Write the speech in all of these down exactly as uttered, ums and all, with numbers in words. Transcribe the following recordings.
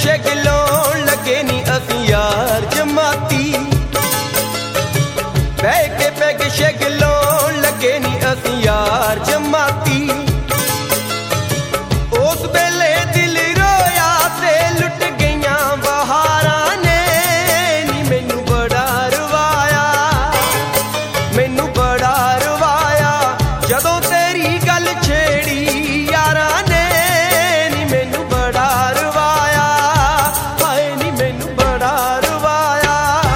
ਸ਼ੈਗ ਲਾਉਣ ਲੱਗੇ ਨੀ ਅਸੀਂ ਯਾਰ ਜਮਾਤੀ। ਬਹਿ ਕੇ ਪੈਗ ਸ਼ੈਗ ਲਾਉਣ ਲੱਗੇ ਨੀ ਅਸੀਂ ਯਾਰ ਜਮਾਤੀ। ਉਸ ਵੇਲੇ ਦਿਲ ਰੋਇਆ ਤੇ ਲੁੱਟ ਗਈਆਂ ਬਹਾਰਾਂ ਨੇ ਨੀ ਮੈਨੂੰ ਬੜਾ ਰਵਾਇਆ, ਮੈਨੂੰ ਬੜਾ ਰਵਾਇਆ ਜਦੋਂ ਤੇਰੀ ਗੱਲ ਛੇੜੀ ਯਾਰਾਂ ਨੇ ਨੀ ਮੈਨੂੰ ਬੜਾ ਰਵਾਇਆ, ਹਾਏ ਨੀ ਮੈਨੂੰ ਬੜਾ ਰਵਾਇਆ।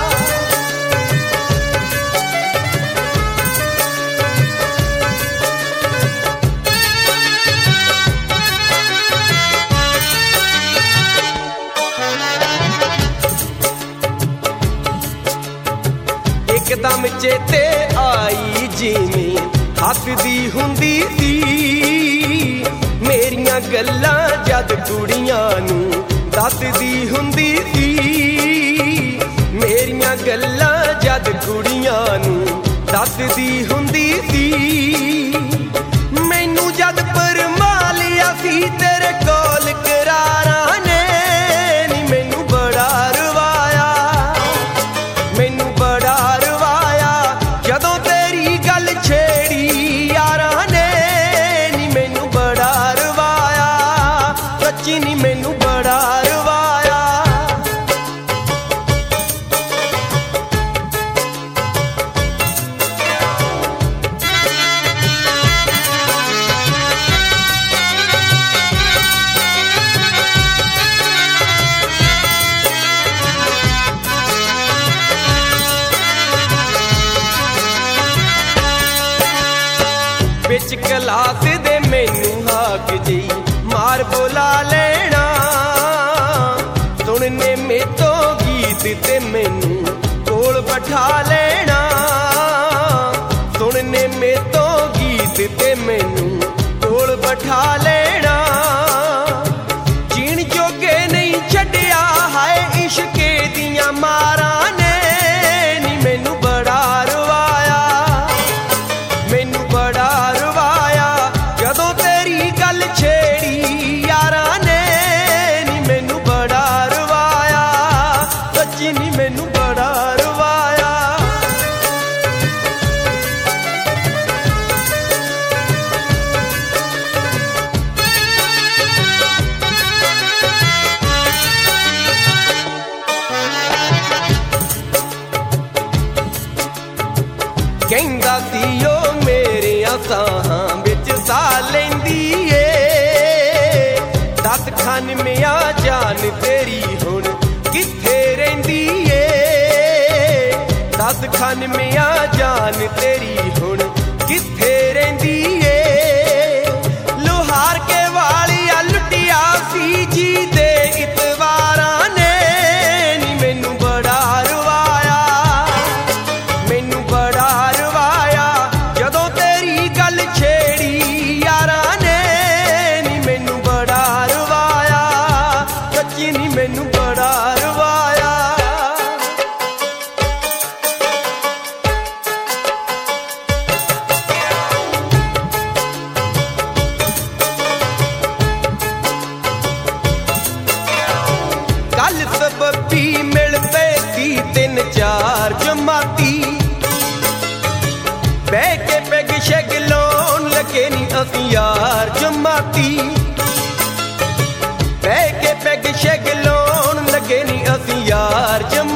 ਇੱਕਦਮ ਚੇਤੇ ਆਈ ਜਿਵੇਂ ਹੱਸਦੀ ਹੁੰਦੀ ਸੀ, ਮੇਰੀਆਂ ਗੱਲਾਂ ਜਦ ਕੁੜੀਆਂ ਨੂੰ ਦੱਸਦੀ ਹੁੰਦੀ ਸੀ, ਮੇਰੀਆਂ ਗੱਲਾਂ ਜਦ ਕੁੜੀਆਂ ਨੂੰ ਦੱਸਦੀ ਹੁੰਦੀ ਸੀ। ਮੈਨੂੰ ਜਦ ਪਰਮਾ ਲਿਆ ਸੀ ਤੇਰੇ ਕੋਲ ਕਰਾਰਾਂ ਨੇ ਨੀ ਮੈਨੂੰ ਬੜਾ ਰਵਾਇਆ, ਮੈਨੂੰ ਬੜਾ ਰਵਾਇਆ ਜਦੋਂ ਤੇਰੀ ਗੱਲ ਛੇੜੀ ਯਾਰਾਂ ਨੇ ਨੀ ਮੈਨੂੰ ਬੜਾ ਰਵਾਇਆ, ਸੱਚੀ ਨੀ ਮੈਨੂੰ ਬੜਾ ਰਵਾਇਆ। ਵਿੱਚ ਕਲਾਸ ਦੇ ਮੈਨੂੰ ਹਾਕ ਜੀ ਮਾਰ ਬੋਲਾ ਲੈਣਾ, ਸੁਣਨੇ ਮੇਤੋਂ ਗੀਤ ਤੇ ਮੈਨੂੰ ਕੋਲ ਬਿਠਾ ਲੈਣਾ, ਸੁਣਨੇ ਮੇਤੋਂ ਗੀਤ ਤੇ ਮੈਨੂੰ ਕੋਲ ਬਿਠਾ ਲੈਣਾ। ਜੀਣ ਜੋਗੇ ਨਹੀਂ ਛੱਡਿਆ ਹਾਏ ਇਸ਼ਕੇ ਦੀਆਂ ਮਾਰਾਂ ਨੇ ਨੀ ਮੈਨੂੰ ਬੜਾ ਰਵਾਇਆ, ਮੈਨੂੰ ਬੜਾ ਰਵਾਇਆ ਜਦੋਂ ਤੇਰੀ ਗੱਲ ਛੇੜੀ ਯਾਰਾਂ ਨੇ ਨੀ ਮੈਨੂੰ ਬੜਾ ਰਵਾਇਆ, ਸੱਚੀ ਨੀ ਮੈਨੂੰ ਬੜਾ ਰਵਾਇਆ। ਕਹਿੰਦਾ ਸੀ ਉਹ ਮੇਰਿਆਂ ਸਾਹਾਂ ਵਿੱਚ ਸਾਹ ਲੈਂਦੀ ਏ, ਦਸ ਖਾਨਵਿਆਂ ਜਾਨ ਤੇਰੀ ਹੁਣ ਕਿੱਥੇ ਰਹਿੰਦੀ ਏ, ਦਸ ਖਾਨਵਿਆਂ ਜਾਨ ਤੇਰੀ ਹੁਣ ਕਿੱਥੇ ਰਹਿੰਦੀ ਏ। ਲੁਹਾਰ ਕੇ ਵਾਲੀਆ ਲੁੱਟਿਆ ਸੀ ਜੀ ਦੇ ਇਤਵਾਰਾਂ ਨੇ ਨੀ ਮੈਨੂੰ ਬੜਾ ਰਵਾਇਆ, ਮੈਨੂੰ ਬੜਾ ਰਵਾਇਆ ਜਦੋਂ ਤੇਰੀ ਗੱਲ ਛੇੜੀ ਯਾਰਾਂ ਨੇ ਨੀ ਮੈਨੂੰ ਬੜਾ ਰਵਾਇਆ, ਸੱਚੀ ਨੀ ਮੈਨੂੰ ਬੜਾ ਰਵਾਇਆ। ਕੱਲ ਸਬੱਬੀ ਮਿਲ ਪਏ ਸੀ ਤਿੰਨ ਚਾਰ ਜਮਾਤੀ, ਬਹਿ ਕੇ ਪੈਗ ਸ਼ੈਗ ਲਾਉਣ ਲੱਗੇ ਨੀ ਅਸੀਂ ਯਾਰ ਜਮਾਤੀ, ਬਹਿ ਕੇ ਪੈਗ ਸ਼ੈਗ ਲਾਉਣ ਲੱਗੇ ਨੀ ਅਸੀਂ ਯਾਰ ਜਮਾਤੀ।